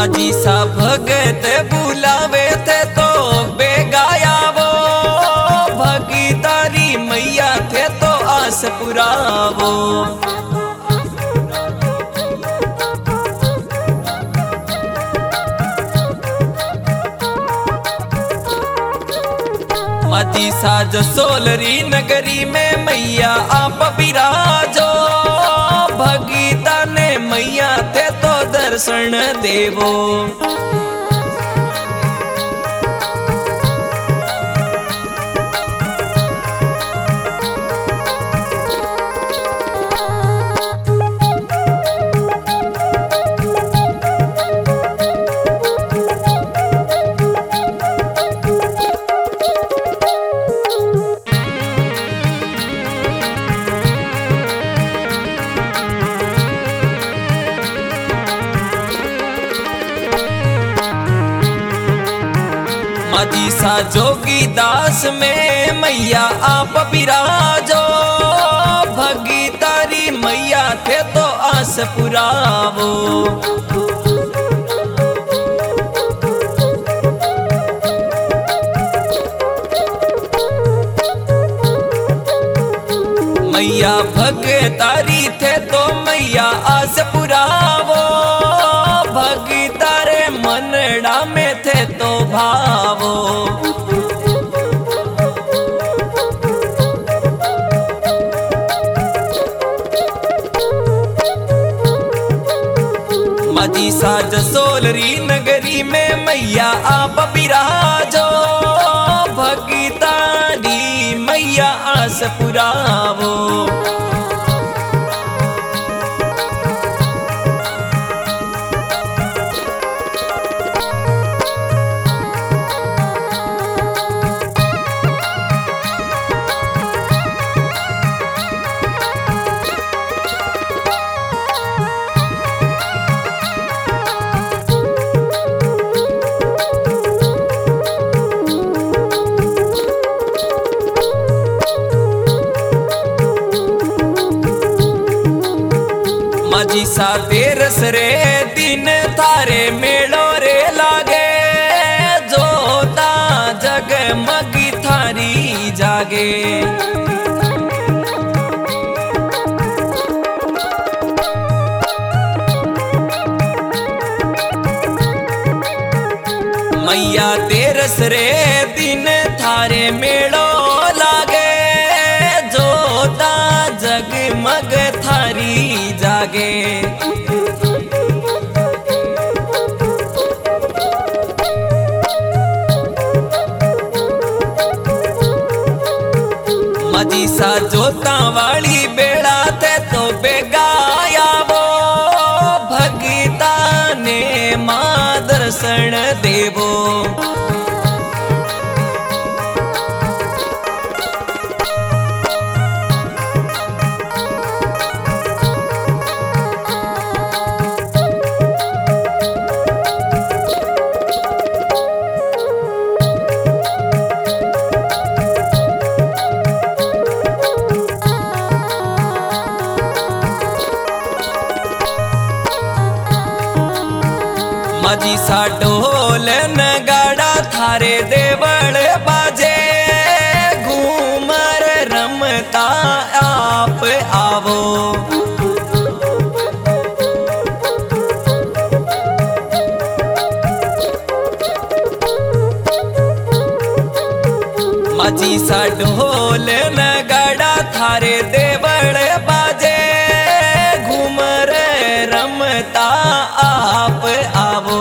माझी सा भगत बुलावे थे तो बेगाया वो भगी तारी मैया थे तो आस पुरावो। माझी साज सोलरी नगरी में मैया आप विराजो भगीता ने मैया थे तो दर्शन देवो। माझी सा जोगी दास में मैया आप विराजो भगी तारी मैया थे तो आस पुरावो। मैया भगतारी थे तो मैया आस पुरावो भगी तारे मनड़ा में थे तो भावो। माझी साज सोलरी नगरी में मैया आप विराजो भगी तारी मैया आस पुरावो। माझी सा तेरस रे दिन थारे मेड़ो रे लागे जोता जगमगी थारी जागे। मैया तेरस रे दिन थारे मेड़ो लागे जोता जगमग थारी जागे। माझी सा जोता वाली बेड़ा थे तो बेगाया वो भगीता ने मां दर्शन देवो। माझी सा ढोल नगाड़ा थारे देवल बाजे घूमर रमता आप आवो। माझी सा ढोल नगाड़ा थारे देवल बाजे घूमर रमता आप आवो।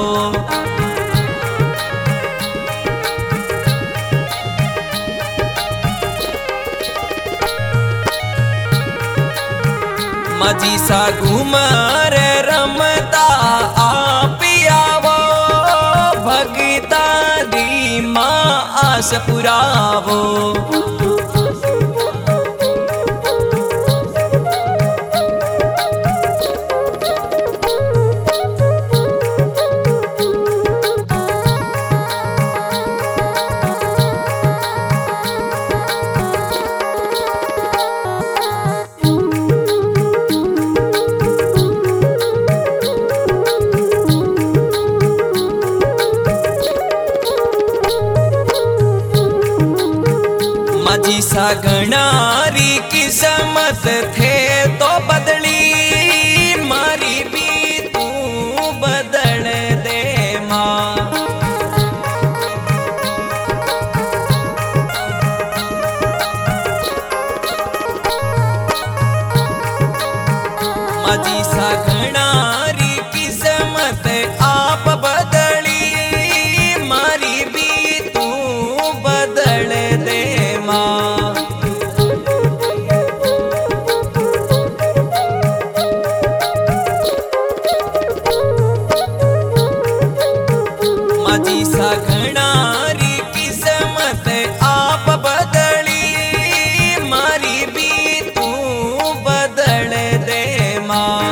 माझी सा घूमर रमता आप आवो भगता दी मां आस पुरावो। घणारी किस्मत थे तो बदली, मारी भी तू बदल दे माँ। माझी सा घणारी किस्मत आप बदली, मारी भी तू बदल दे माँ। माझी सा घणारी किस्मत आप बदली, मारी भी तू बदल दे माँ।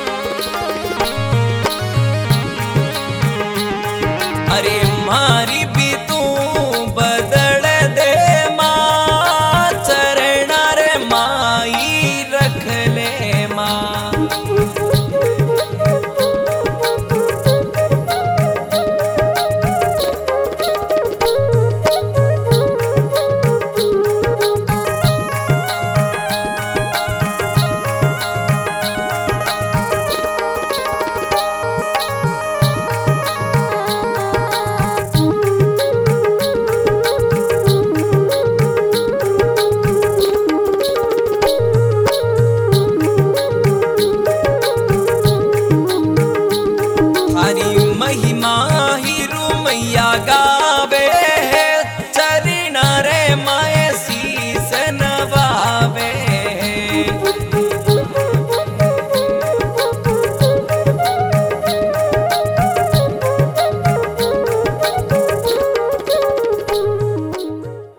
अरे मारी